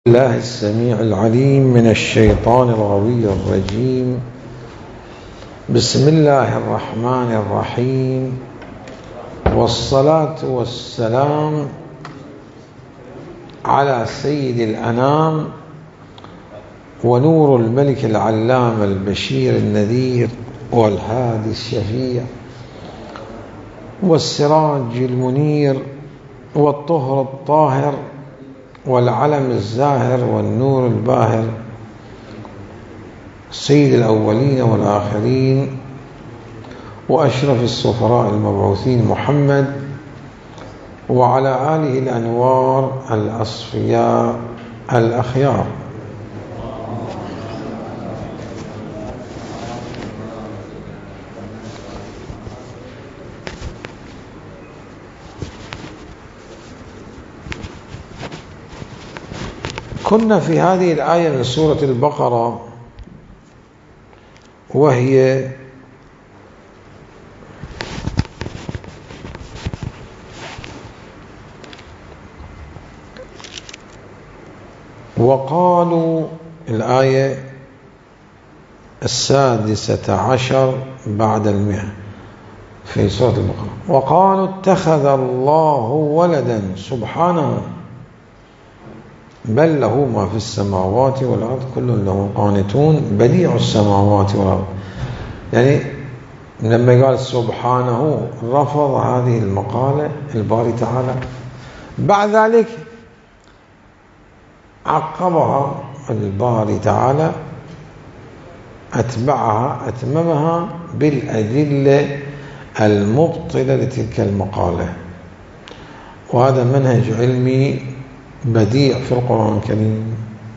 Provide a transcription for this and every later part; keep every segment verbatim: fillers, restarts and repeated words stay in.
الله السميع العليم من الشيطان الغوي الرجيم. بسم الله الرحمن الرحيم، والصلاة والسلام على سيد الأنام ونور الملك العلام البشير النذير والهادي الشفيع والسراج المنير والطهر الطاهر والعلم الزاهر والنور الباهر، سيد الأولين والآخرين وأشرف السفراء المبعوثين محمد وعلى آله الأنوار الأصفياء الأخيار. كنا في هذه الآية من سورة البقرة، وهي وقالوا، الآية السادسة عشر بعد المئة في سورة البقرة. وقالوا اتخذ الله ولدا سبحانه بل له ما في السماوات والأرض كل له قانتون بديع السماوات والأرض. يعني لما قال سبحانه رفض هذه المقالة الباري تعالى، بعد ذلك عقبها الباري تعالى، أتبعها أتممها بالأدلة المبطلة لتلك المقالة. وهذا منهج علمي بديع في القرآن الكريم،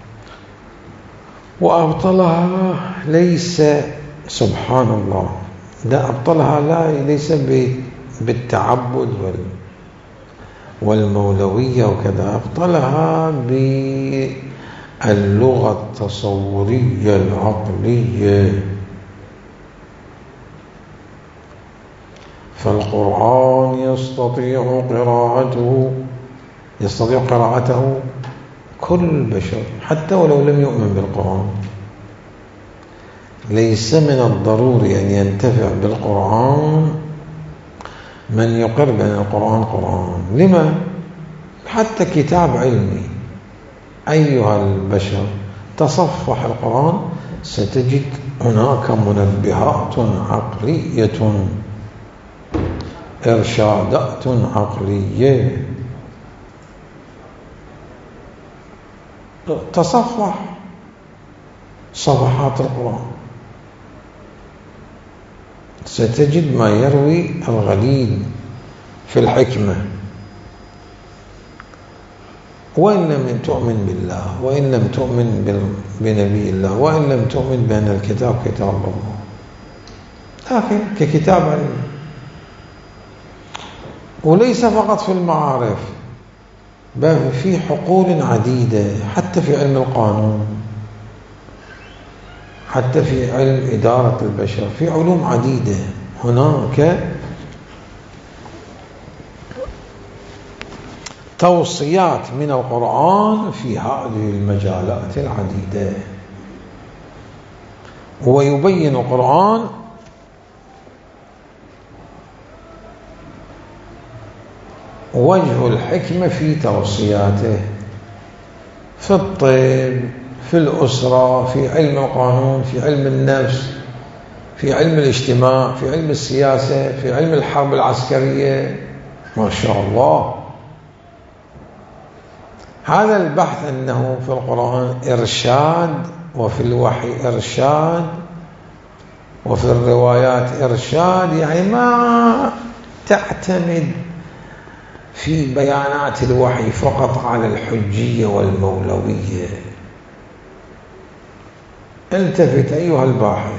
وأبطلها ليس سبحان الله، لا أبطلها لا ليس بالتعبد والمولوية وكذا، أبطلها باللغة التصورية العقلية. فالقرآن يستطيع قراءته يستطيع قراءته كل بشر حتى ولو لم يؤمن بالقرآن. ليس من الضروري أن ينتفع بالقرآن من يقر بأن القرآن قرآن. لما؟ حتى كتاب علمي أيها البشر تصفح القرآن ستجد هناك منبهات عقلية، إرشادات عقلية. تصفح صفحات القرآن ستجد ما يروي الغليل في الحكمة. وإن لم تؤمن بالله، وإن لم تؤمن بنبي الله، وإن لم تؤمن بأن الكتاب كتاب الله، لكن ككتاب علم. وليس فقط في المعارف، بل في حقول عديدة، حتى في علم القانون، حتى في علم إدارة البشر، في علوم عديدة هناك توصيات من القرآن في هذه المجالات العديدة. ويبين القرآن وجه الحكمة في توصياته، في الطب، في الأسرة، في علم القانون، في علم النفس، في علم الاجتماع، في علم السياسة، في علم الحرب العسكرية. ما شاء الله. هذا البحث أنه في القرآن إرشاد، وفي الوحي إرشاد، وفي الروايات إرشاد، يعني ما تعتمد في بيانات الوحي فقط على الحجية والمولوية. التفت أيها الباحث،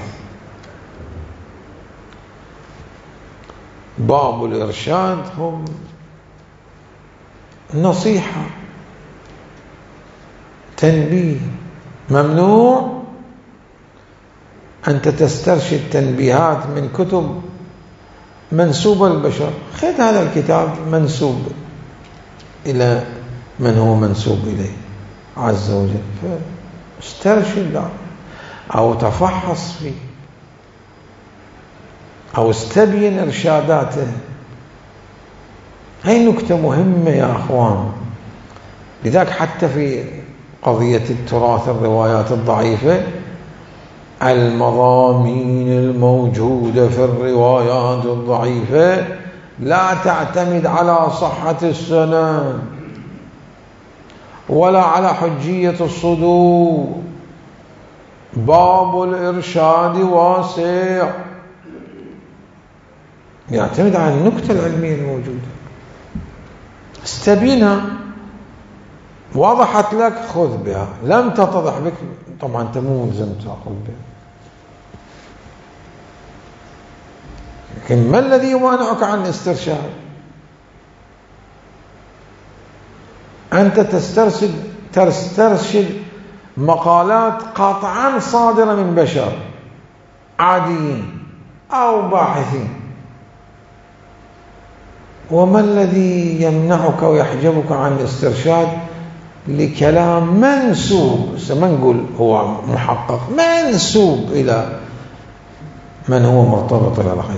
باب الإرشاد هم نصيحة، تنبيه. ممنوع أنت تسترشد تنبيهات من كتب منسوبة للبشر. خذ هذا الكتاب منسوب إلى من هو منسوب إليه، عز وجل، فاسترشد أو تفحص فيه أو استبين إرشاداته. هاي نكتة مهمة يا أخوان. لذلك حتى في قضية التراث الروايات الضعيفة، المضامين الموجودة في الروايات الضعيفة لا تعتمد على صحة السند ولا على حجية الصدور. باب الإرشاد واسع، يعتمد على النكتة العلمية الموجودة، استبينها، وضحت لك خذ بها، لم تتضح بك طبعا أنت مو ملزم تأخذ بها. لكن ما الذي يمانعك عن الاسترشاد؟ أنت تسترشد تسترشد مقالات قطعا صادرة من بشر عاديين أو باحثين، وما الذي يمنعك ويحجبك عن الاسترشاد لكلام منسوب، ما نقول هو محقق، منسوب إلى من هو مرتبط إلى الخير.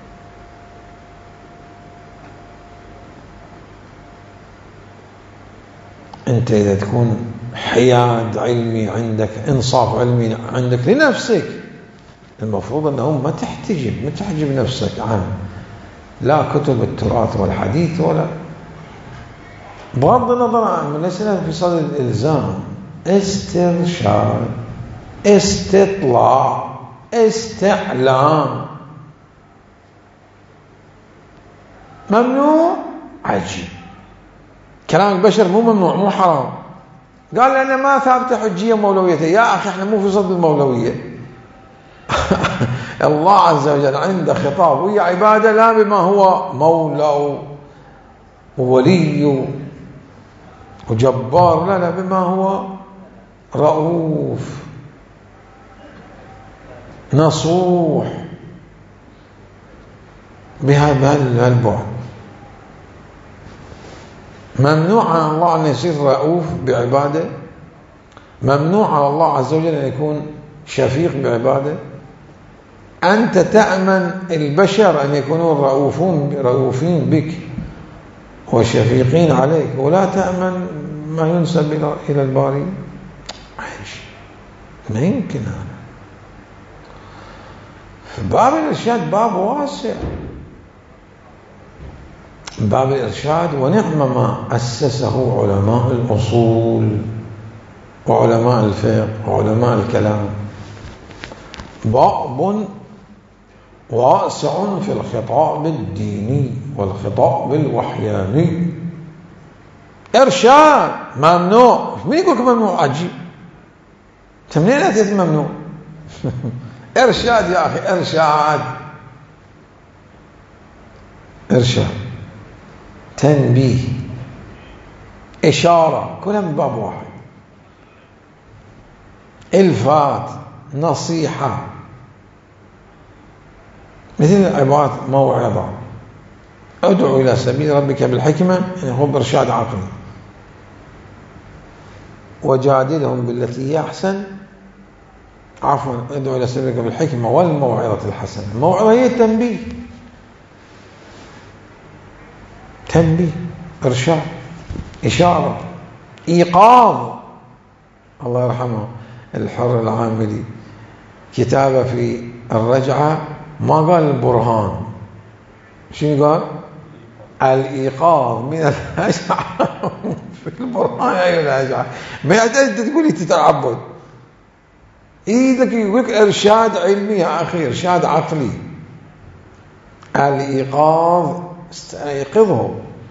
أنت إذا تكون حياد علمي عندك، إنصاف علمي عندك لنفسك، المفروض أنه ما تحتجب، ما تحجب نفسك عن لا كتب التراث والحديث ولا، بغض النظر عن ليس في صدد الإلزام، استرشاد، استطلاع، استعلام. ممنوع؟ عجيب. كلام البشر مو ممنوع، مو حرام. قال لأنه ما ثابتة حجية مولويته. يا أخي احنا مو في صدد المولوية. الله عز وجل عنده خطاب ويا عباده لا بما هو مولى وولي وجبار، لا لا بما هو رؤوف نصوح. بهذا البعد ممنوع على الله أن يصير رؤوف بعباده، ممنوع على الله عز وجل أن يكون شفيق بعباده. أنت تأمن البشر أن يكونوا رؤوفون رؤوفين بك وشفيقين عليك، ولا تأمن ما ينسب إلى الباري. ما يمكن هذا. باب الإرشاد باب واسع، باب الإرشاد، ونعم ما أسسه علماء الأصول وعلماء الفقه وعلماء الكلام. باب واسع في الخطاب الديني والخطاب الوحياني. إرشاد ممنوع. مين يقول لك ممنوع؟ عجيب. منين أتيت ممنوع؟ إرشاد يا أخي، إرشاد إرشاد تنبيه إشارة، كلها من باب واحد. إلفات، نصيحة، مثل عبارة موعظة، ادعو إلى سبيل ربك بالحكمة، يعني هو بإرشاد عقلي، وجادلهم بالتي هي أحسن، عفوا ادعو إلى سبيل ربك بالحكمة والموعظة الحسنة. الموعظة هي التنبيه، تنبيه، إرشاد، إشارة، إيقاظ. الله يرحمه الحر العاملي كتابة في الرجعة ما قال البرهان، شنو قال؟ الإيقاظ من الهجعة. في البرهان أي الهجعة؟ ما يحتاج تقول لي تتعبد. إذا يقولك إرشاد علمي يا أخي، إرشاد عقلي. الإيقاظ استيقظه،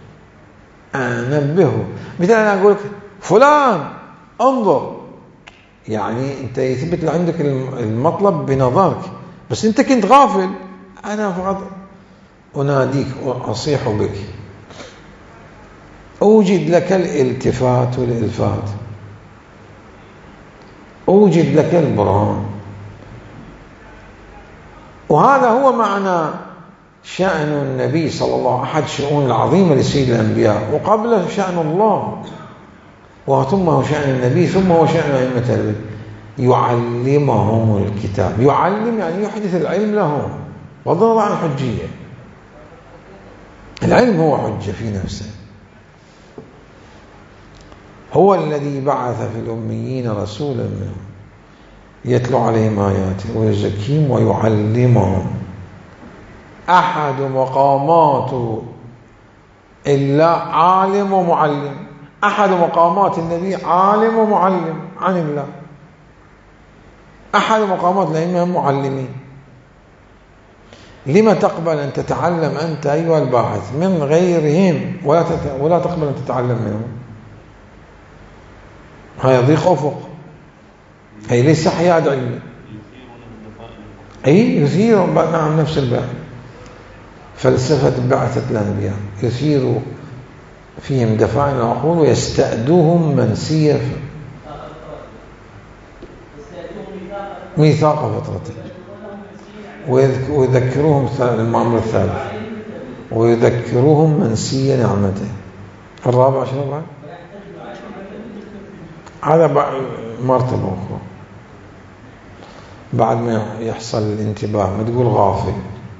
أنبهه. مثلا أنا أقول لك فلان انظر، يعني أنت يثبت عندك المطلب بنظرك، بس أنت كنت غافل. أنا فقط أناديك وأصيح بك، أوجد لك الالتفات والإلفات، أوجد لك البرهان. وهذا هو معنى شأن النبي صلى الله عليه وسلم، أحد شؤون العظيمة لسيد الأنبياء، وقبله شأن الله. وثم هو شأن النبي ثم هو شأن أئمة البيت يعلمهم الكتاب. يعلم يعني يحدث العلم لهم بغض النظر عن الحجية. العلم هو حجة في نفسه. هو الذي بعث في الأميين رسولا منهم يتلو عليهم آياته ويزكيهم ويعلمهم. أحد مقامات إلا عالم ومعلم. أحد مقامات النبي عالم ومعلم عن الله. أحد مقامات الأئمة معلمين. لما تقبل أن تتعلم أنت أيها الباحث من غيرهم ولا ولا تقبل أن تتعلم منهم؟ هذا ضيق أفق. أي ليس حياد علمي. أي يثير. نعم نفس البحث. فلسفة بعثة الأنبياء يثير فيهم دفاعن العقول ويستأدوهم منسية ميثاق فترته ويذكروهم المأمر الثالث ويذكروهم منسية نعمته. الرابع شنو بعد؟ هذا مرتبة أخرى بعد ما يحصل الانتباه. ما تقول غافل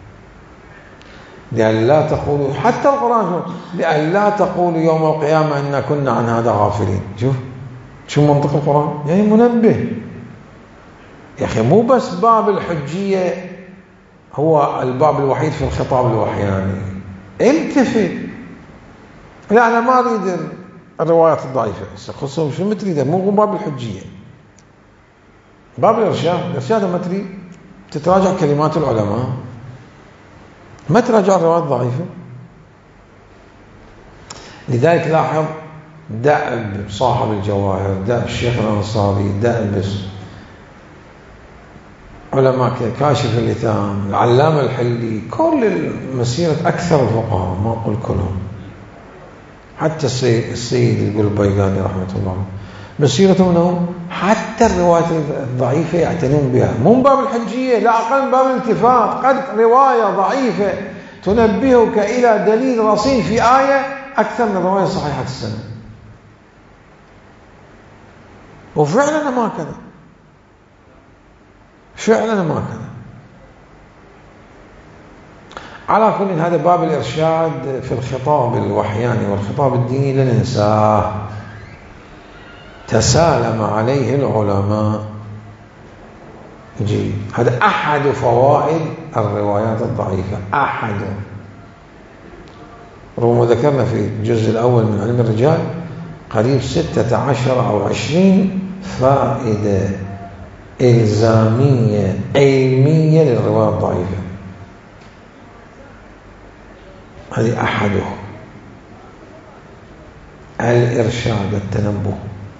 لأن لا تقولوا حتى القرآن لأن لا تقولوا يوم القيامة إنا كنا عن هذا غافلين. شوف شو منطق القرآن يعني منبه يا أخي. مو بس باب الحجية هو الباب الوحيد في الخطاب الوحياني. التفت. لا أنا ما أريد الروايات الضعيفة خصوصا شو ما تريد. مو باب الحجية باب الإرشاد. الإرشاد ما تريد تتراجع كلمات العلماء ما تراجع الروايات الضعيفة. لذلك لاحظ دأب صاحب الجواهر دأب الشيخ الأنصاري دأب علماء كاشف اللثام العلامة الحلي كل المسيرة أكثر الفقهاء ما أقول كلهم حتى السيد يقول البيقاني رحمة الله مسيرتهم أنهم حتى الروايات الضعيفة يعتنون بها. مو من باب الحجية لا أقل من باب الالتفات. قد رواية ضعيفة تنبهك إلى دليل رصين في آية أكثر من الرواية الصحيحة السنة. وفعلا ما كذا. فعلا ما كذا. على كل هذا باب الإرشاد في الخطاب الوحياني والخطاب الديني لا ننساه. تسالم عليه العلماء. جيد. هذا أحد فوائد الروايات الضعيفة. أحد. رغم ذكرنا في الجزء الأول من علم الرجال قريب ستة عشر أو عشرين فائدة إلزامية علمية للرواية الضعيفة. هذه أحده. الإرشاد التنبه.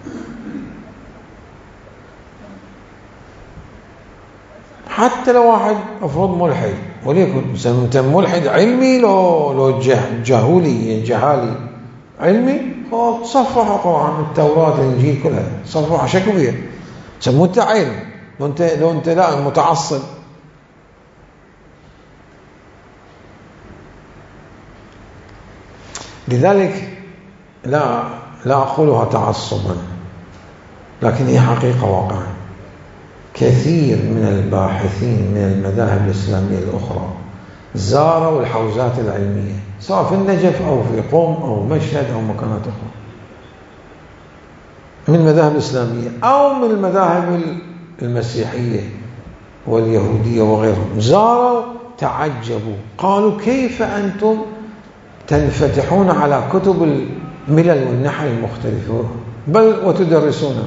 حتى لو واحد أفرض ملحد وليكن سمت ملحد علمي لو لو جهولي جهالي علمي صفح القرآن التوراة الإنجيل كلها صفح شكو بيه سموت علم. لو أنت لو أنت لا متعصب لذلك لا لا أقولها تعصبا لكن هي حقيقة واقعا. كثير من الباحثين من المذاهب الإسلامية الأخرى زاروا الحوزات العلمية سواء في النجف أو في قم أو مشهد أو مكانات أخرى من المذاهب الإسلامية أو من المذاهب المسيحية واليهودية وغيرهم. زاروا تعجبوا قالوا كيف أنتم تنفتحون على كتب الملل والنحل المختلفة بل وتدرسونها.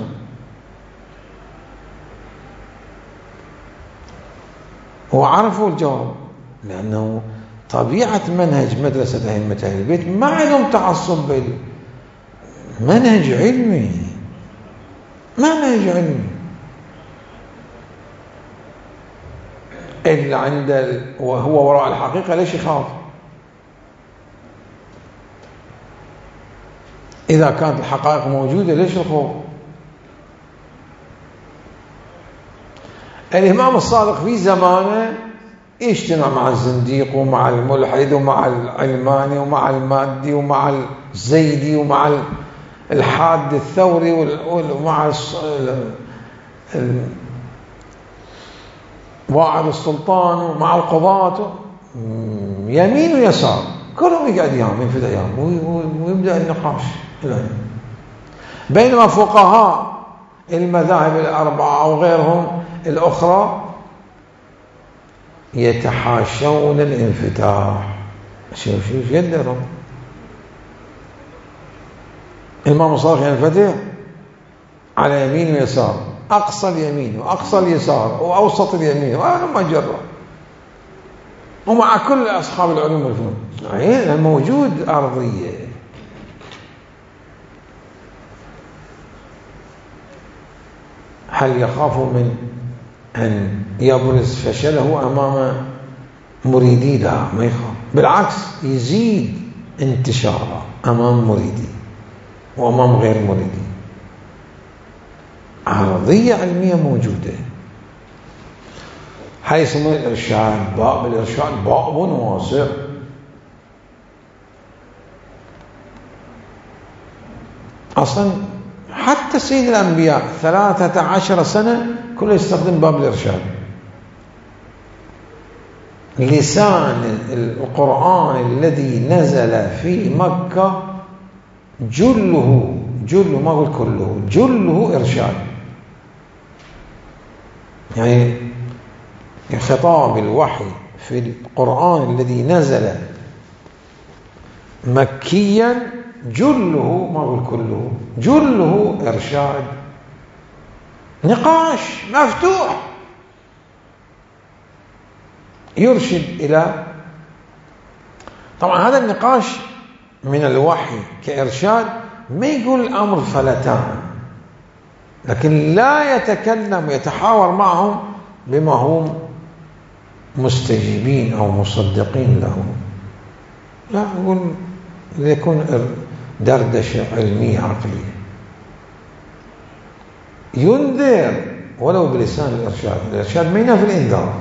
وعرفوا الجواب لأنه طبيعة منهج مدرسة أئمة أهل البيت ما عندهم تعصب منهج علمي منهج علمي إلا عند وهو وراء الحقيقة ليش يخاف؟ إذا كانت الحقائق موجودة ليش الخوف؟ الإمام الصادق في زمانه يجتمع مع الزنديق ومع الملحد ومع العلماني ومع المادي ومع الزيدي ومع الحاد الثوري ومع واعظ السلطان ومع القضاة يمين ويسار كلهم يقعد يام ينفذ ايام ويبدا النقاش الان. بينما فقهاء المذاهب الاربعه او غيرهم الاخرى يتحاشون الانفتاح. شوف شوف يقدرون الإمام الصادق ينفتح على يمين ويسار، أقصى اليمين وأقصى اليسار وأوسط اليمين وأنا ما جرب، ومع كل أصحاب العلوم والفنون يعني موجود أرضية. هل يخاف من أن يبرز فشله أمام مريدي؟ لا، ما يخاف، بالعكس يزيد انتشاره أمام مريدي وأمام غير مريدي. عرضية علمية موجودة. هاي يسمونه الإرشاد، باب الإرشاد باب واسع. أصلا حتى سيد الأنبياء ثلاثة عشر سنة كله يستخدم باب الإرشاد. لسان القرآن الذي نزل في مكة جله جله ما أقول كله، جله إرشاد. يعني خطاب الوحي في القرآن الذي نزل مكيا جله ما أقول كله، جله إرشاد، نقاش مفتوح يرشد إلى. طبعا هذا النقاش من الوحي كإرشاد ما يقول الأمر فلتان، لكن لا يتكلم ويتحاور معهم بما هم مستجيبين أو مصدقين له، لا، يقول يكون دردشة علمية عقلية، ينذر ولو بلسان الإرشاد. الإرشاد ما ينافي الإنذار.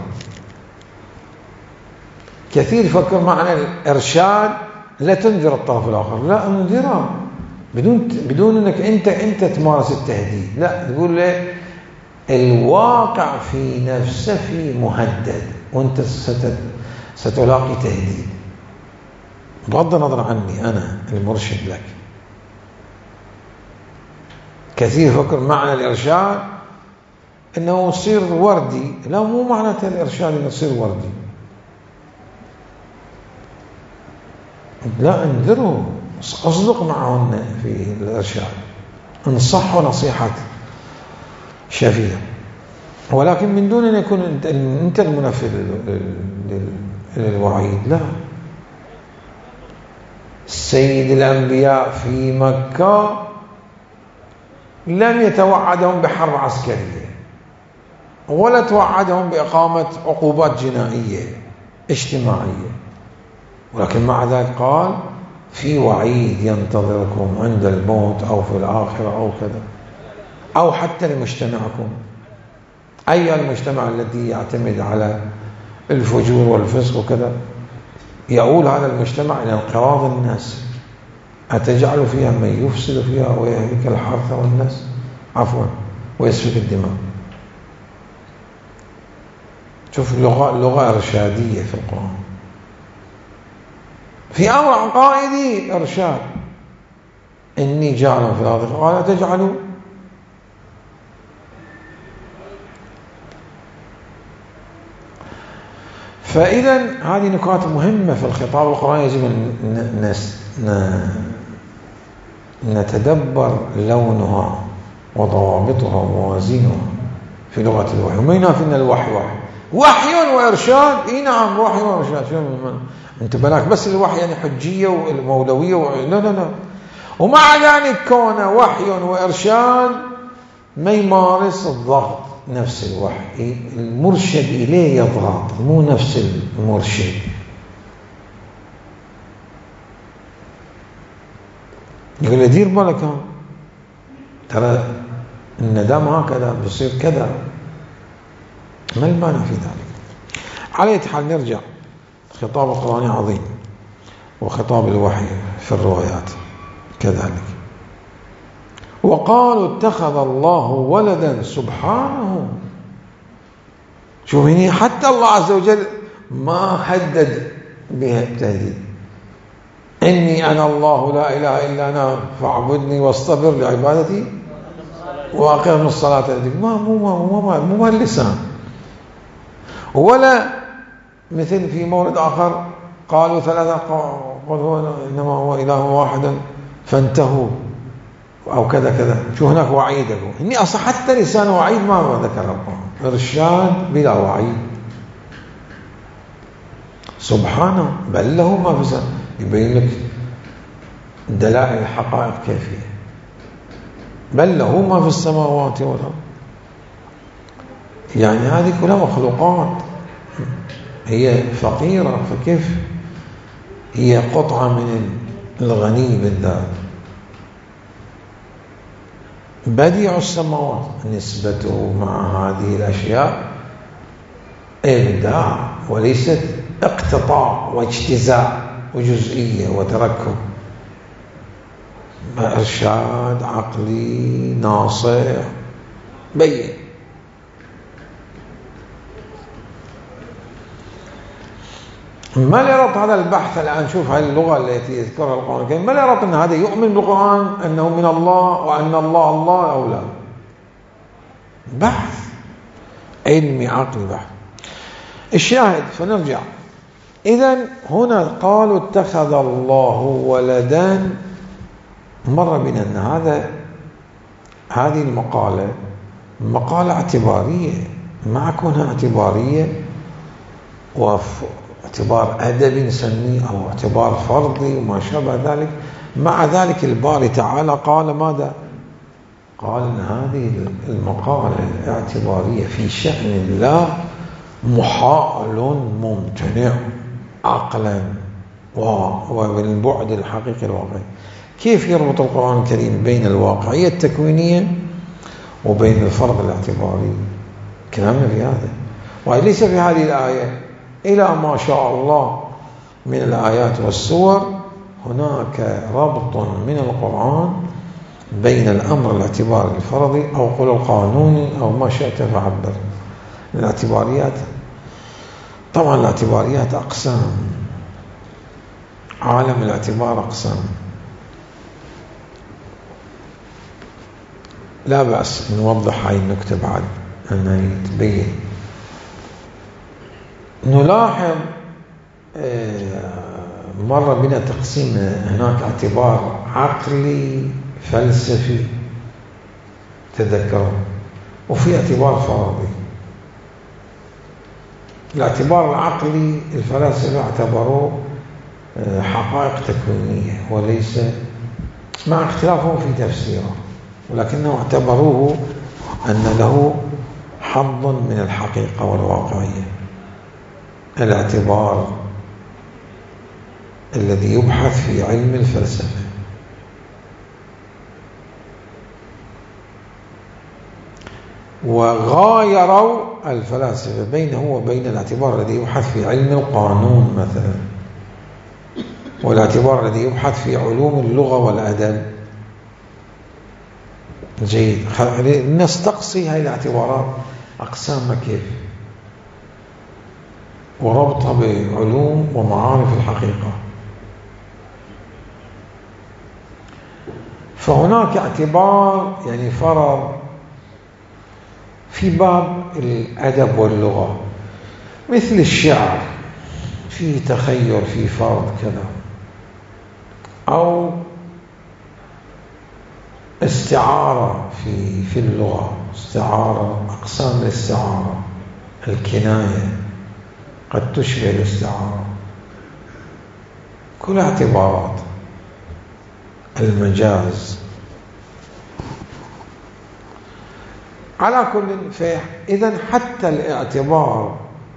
كثير يفكر معنى الإرشاد لا تنذر الطرف الآخر، لا، انذره بدون بدون انك انت انت تمارس التهديد، لا، تقول له الواقع في نفسه في مهدد وانت ستلاقي تهديد بغض النظر عني انا المرشد لك. كثير يفكر معنى الإرشاد انه يصير وردي، لا، مو معناته الإرشاد انه يصير وردي، لا، انذروا، اصدق معهن في الإرشاد، انصحوا نصيحة شفية، ولكن من دون أن يكون أنت المنفذ للوعيد. لا، سيد الأنبياء في مكة لم يتوعدهم بحرب عسكرية ولا توعدهم بإقامة عقوبات جنائية اجتماعية، ولكن مع ذلك قال في وعيد ينتظركم عند الموت أو في الآخرة أو كذا، أو حتى لمجتمعكم. أي المجتمع الذي يعتمد على الفجور والفسق وكذا، يؤول هذا المجتمع إلى انقراض الناس. أتجعل فيها من يفسد فيها ويهلك الحرث والناس عفوا ويسفك الدماء. شوف لغة لغة إرشادية في القرآن. في أمر عقائدي إرشاد، إني جعل في الأرض قال تجعلوا. فإذا هذه نقاط مهمة في الخطاب القرآني يجب أن نتدبر لونها وضوابطها وموازينها في لغة الوحي. وما ينافي أن الوحي وحي وحي وإرشاد. إيه نعم، وحي وإرشاد. شو أنت بلاك بس الوحي يعني حجية والمولوية و... لا لا لا. ومع ذلك كون وحي وإرشاد ما يمارس الضغط نفس الوحي، المرشد إليه يضغط مو نفس المرشد. يقول له دير بالك، ترى الندم هكذا بيصير كذا، ما المانع في ذلك؟ على أي حال نرجع، خطاب القرآن عظيم وخطاب الوحي في الروايات كذلك. وقالوا اتخذ الله ولدا سبحانه. شوف هنا حتى الله عز وجل ما حدد بها التهديد، إني أنا الله لا إله إلا أنا فاعبدني واصطبر لعبادتي وأقم الصلاة. ما مو مو مو مو اللسان. ولا مثل في مورد آخر قالوا ثلاثة قل هو إنما هو إله واحد فانتهوا أو كذا كذا. شو هناك وعيد، إني أصلا حتى لسان وعيد ما ذكر الله، إرشاد بلا وعيد سبحانه. بل له ما في سنة، يبين لك دلائل الحقائق كيفية. بل له ما في السماوات والأرض، يعني هذه كلها مخلوقات هي فقيرة، فكيف هي قطعة من الغني بالذات. بديع السماوات نسبته مع هذه الأشياء إبداع وليست اقتطاع واجتزاء وجزئية وتركب. إرشاد عقلي ناصع بين. ما يربط هذا البحث الآن؟ شوف هذه اللغة التي يذكرها القرآن الكريم، ما يربط أن هذا يؤمن بالقرآن أنه من الله وأن الله الله أو لا؟ بحث علمي عقلي بحث. الشاهد فنرجع. إذن هنا قالوا اتخذ الله ولدا. مر بنا أن هذا هذه المقالة مقالة اعتبارية، مع كونها اعتبارية واعتبار أدبي نسميه أو اعتبار فرضي وما شابه ذلك، مع ذلك الباري تعالى قال ماذا؟ قال أن هذه المقالة الاعتبارية في شأن الله محال ممتنع عقلا وبالبعد الحقيقي الواقعي. كيف يربط القرآن الكريم بين الواقعية التكوينية وبين الفرض الاعتباري؟ كلامنا في هذا، وليس في هذه الآية إلى ما شاء الله من الآيات والسور هناك ربط من القرآن بين الأمر الاعتباري الفرضي أو قل القانوني أو ما شئت فعبر. الاعتباريات طبعا الاعتباريات أقسام، عالم الاعتبار أقسام، لا بأس نوضح هاي النكتة بعد أنها تبين. نلاحظ مر بنا تقسيم، هناك اعتبار عقلي فلسفي تذكروا، وفي اعتبار فرضي. الاعتبار العقلي الفلاسفة اعتبروه حقائق تكوينية وليس، مع اختلافهم في تفسيره، ولكنهم اعتبروه أن له حظ من الحقيقة والواقعية. الاعتبار الذي يبحث في علم الفلسفة. وغايروا الفلاسفة بينه وبين الاعتبار الذي يبحث في علم القانون مثلا، والاعتبار الذي يبحث في علوم اللغة والأدب. جيد، نستقصي هذه الاعتبارات أقسامها كيف وربطها بعلوم ومعارف الحقيقة. فهناك اعتبار يعني فرض في باب الأدب واللغة، مثل الشعر في تخيل في فرض كذا، أو استعارة في في اللغة، استعارة أقسام الاستعارة، الكناية قد تشبه الاستعارة، كل اعتبارات، المجاز. على كل فيح. إذن حتى الاعتبار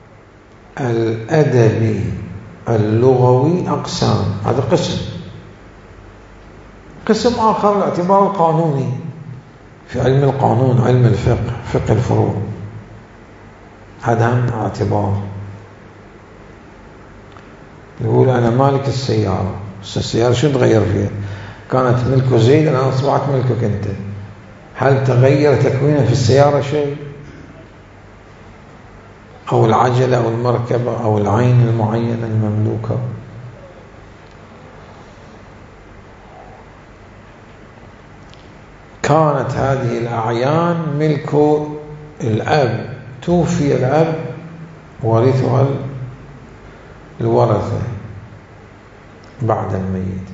الأدبي اللغوي أقسام، هذا قسم. قسم آخر الاعتبار القانوني في علم القانون، علم الفقه، فقه الفروع، هذا هم اعتبار. يقول أنا مالك السيارة، بس السيارة شو تغير فيها؟ كانت ملك زيد الآن أصبحت ملكك أنت، هل تغير تكوينه في السيارة شيء؟ أو العجلة أو المركبة أو العين المعينة المملوكة؟ كانت هذه الأعيان ملك الأب، توفي الأب ورثها الورثة بعد الميت.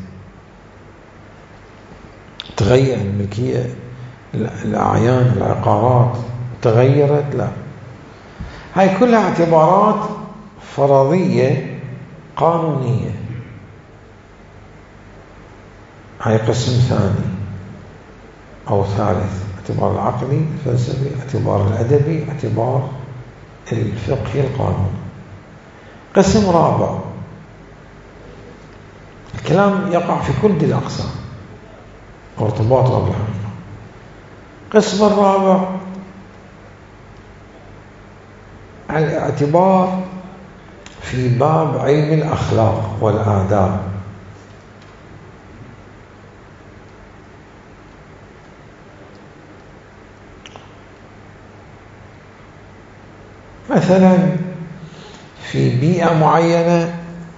تغير الملكية، الأعيان العقارات تغيرت؟ لا. هاي كلها اعتبارات فرضية قانونية. هاي قسم ثاني أو ثالث: اعتبار العقلي الفلسفي، اعتبار الأدبي، اعتبار الفقهي القانوني. قسم رابع: الكلام يقع في كل دي الأقسام وارتباطها بالحقيقة. القسم الرابع: الاعتبار في باب علم الأخلاق والآداب. مثلا في بيئة معينة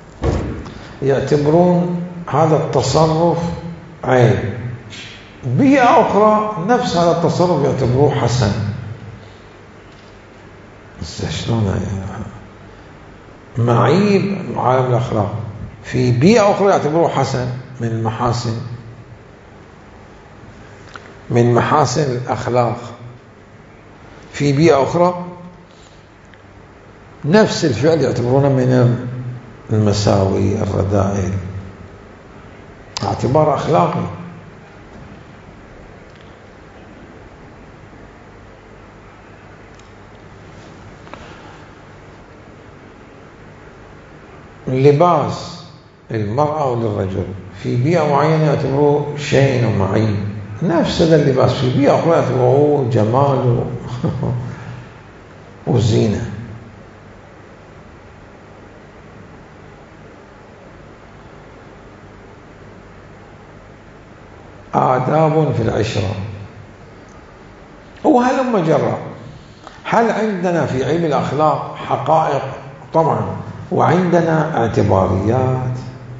يعتبرون هذا التصرف عيب، بيئة أخرى نفس هذا التصرف يعتبروه حسن. شلون معيب عالم الأخلاق، في بيئة أخرى يعتبروه حسن، من المحاسن من محاسن الأخلاق. في بيئة أخرى نفس الفعل يعتبرونه من المساوي الرذائل، اعتبار أخلاقي. اللباس المرأة وللرجل في بيئة معينة يعتبروه شيء معين، نفس هذا اللباس في بيئة أخرى يعتبروه جمال وزينة. آداب في العشرة. وهلم جرى. هل عندنا في علم الأخلاق حقائق؟ طبعا، وعندنا اعتباريات،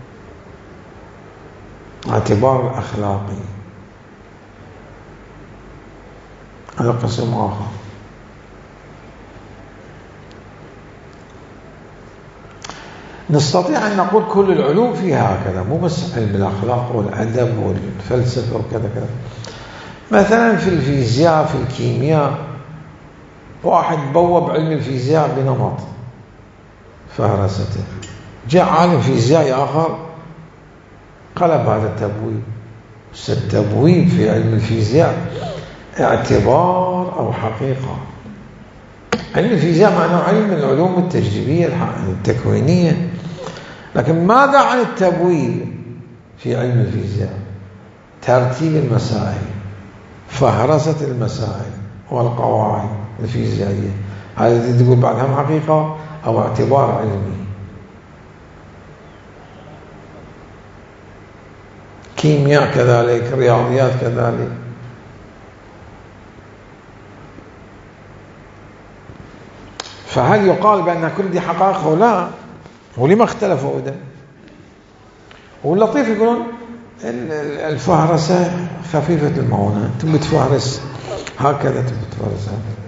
اعتبار الأخلاقي هذا قسم آخر. نستطيع أن نقول كل العلوم فيها هكذا، مو بس علم الأخلاق والأدب والفلسفة وكذا كذا. مثلا في الفيزياء، في الكيمياء، واحد بوب علم الفيزياء بنمط فهرسته، جاء عالم فيزيائي آخر قلب هذا التبويب. التبويب في علم الفيزياء اعتبار أو حقيقة. علم الفيزياء معناه علم من العلوم التجريبية التكوينية، لكن ماذا عن التبويب في علم الفيزياء؟ ترتيب المسائل، فهرسة المسائل والقواعد الفيزيائية. هذه تقول بعدها حقيقة أو اعتبار علمي. كيمياء كذلك، رياضيات كذلك. فهل يقال بأن كل دي حقائق أو لا؟ ولما اختلفوا ده؟ واللطيف يقولون الفهرسة خفيفة المعونة، تبي تفهرس هكذا، تبي تفهرس هكذا.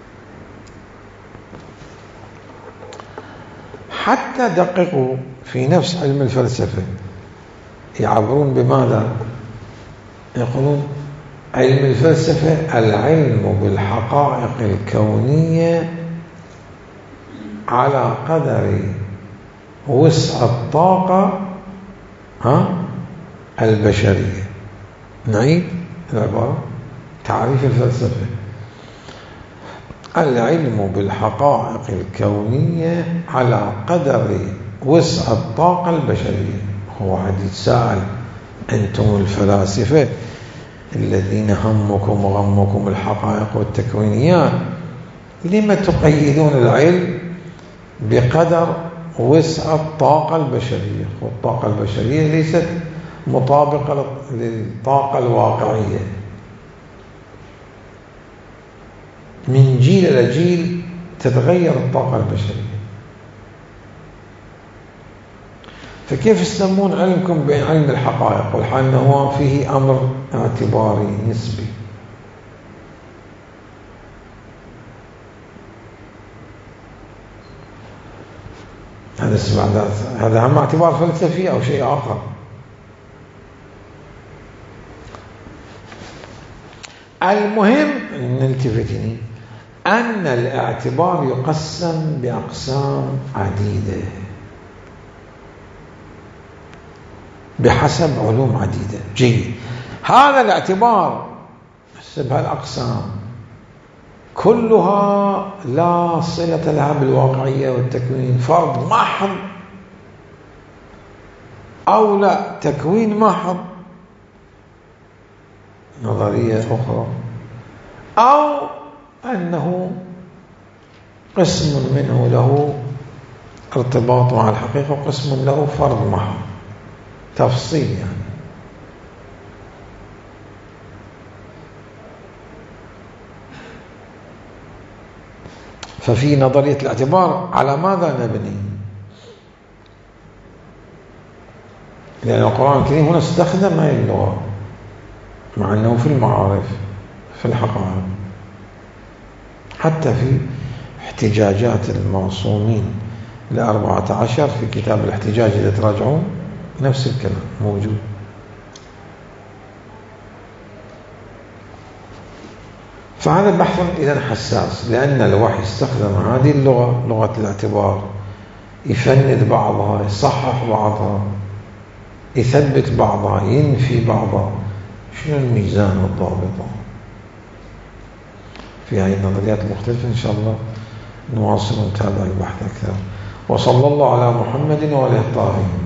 حتى دققوا في نفس علم الفلسفة، يعبرون بماذا؟ يقولون علم الفلسفة العلم بالحقائق الكونية على قدر وسع الطاقة ها البشرية. نعيد العبارة. تعريف الفلسفة: العلم بالحقائق الكونية على قدر وسع الطاقة البشرية. هو واحد يتساءل: أنتم الفلاسفة الذين همكم وغمكم الحقائق والتكوينيات، لما تقيدون العلم بقدر وسع الطاقة البشرية؟ والطاقة البشرية ليست مطابقة للطاقة الواقعية. من جيل إلى جيل تتغير الطاقة البشرية. فكيف تسمون علمكم بين علم الحقائق والحال أنه فيه أمر اعتباري نسبي؟ هذا هذا هم اعتبار فلسفي أو شيء آخر. المهم نلتفتني أن الاعتبار يقسم بأقسام عديدة بحسب علوم عديدة. جيد، هذا الاعتبار حسب هالأقسام كلها لا صلة لها بالواقعية والتكوين، فرض محض أو لا تكوين محض، نظرية أخرى، أو أنه قسم منه له ارتباط مع الحقيقة وقسم له فرض محض، تفصيل يعني. ففي نظرية الاعتبار على ماذا نبني؟ لأن القرآن الكريم هنا استخدم هذه اللغة مع أنه في المعارف في الحقائق، حتى في احتجاجات المعصومين الأربعة عشر في كتاب الاحتجاج إذا تراجعون نفس الكلام موجود. فهذا بحث إذن حساس، لأن الوحي استخدم هذه اللغة، لغة الاعتبار، يفند بعضها، يصحح بعضها، يثبت بعضها، ينفي بعضها. شنو الميزان والضابط في هذه النظريات المختلفة؟ إن شاء الله نواصل ونتابع البحث أكثر. وصلى الله على محمد وآله الطاهرين.